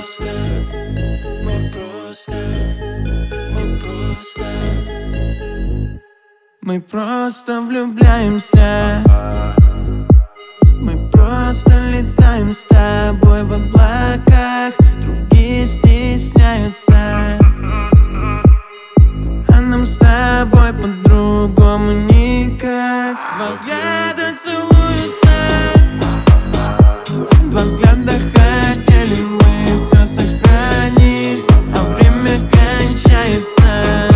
Мы просто влюбляемся. Мы просто летаем с тобой в облаках. Другие стесняются, а нам с тобой по-другому никак. Два взгляда целуются, два взгляда хотели мы все сохранить, а время кончается,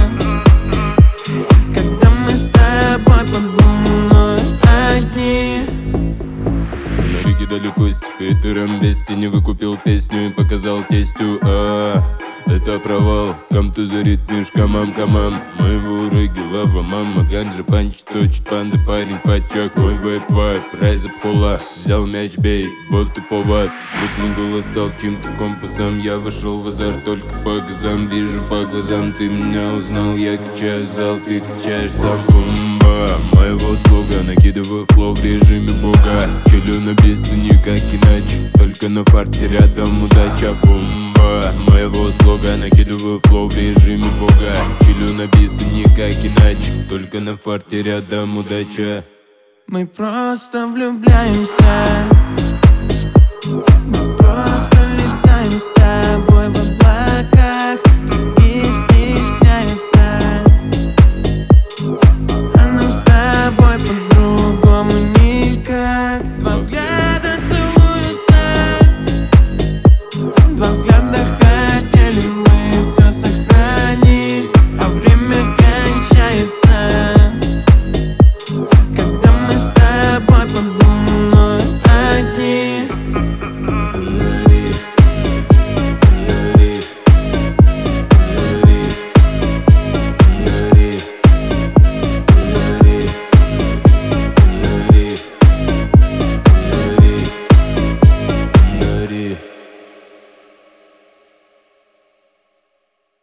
когда мы с тобой под луной одни. Фонарики далеко с хейтером без тени выкупил песню и показал тестю. Это провал, кам-то зарит мишкамам камам. Моего рыги лава мама, ганджа панч точит панда, парень пачак. Ой, вайп, райза пола, взял мяч, бей, вот и повод. Мутный голос стал чьим-то компасом. Я вошел в азарт только по газам. Вижу по глазам, ты меня узнал. Я качаю зал, ты качаешь сам. Бомба, моего слуга, накидываю флоу в режиме бога. Челю на бису никак иначе, только на фарте рядом удача. Бомба, моего слуга, накидываю флоу в режиме бога. Челю на бису никак иначе, только на фарте рядом удача. Мы просто влюбляемся. Мы просто